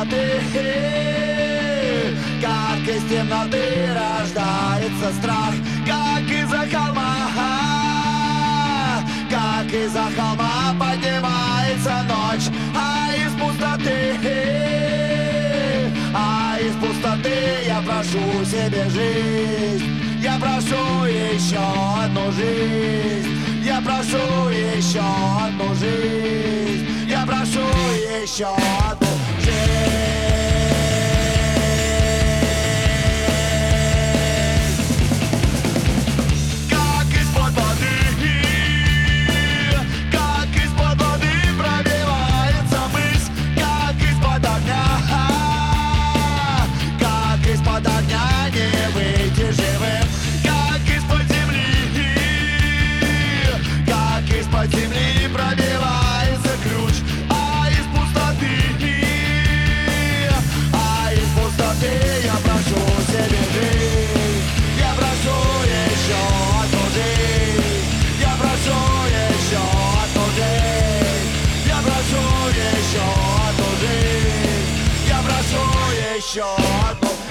пустоты, как из темноты рождается страх, как из-за холма, как из-за холма поднимается ночь, а из пустоты я прошу себе жизнь, я прошу еще одну жизнь, я прошу еще одну жизнь, я прошу еще одну жизнь. Из-под земли пробивается ключ, а из пустоты я прошу себе жизнь, я прошу еще одну жизнь, я прошу еще одну жизнь, я прошу еще одну жизнь, я прошу еще одну.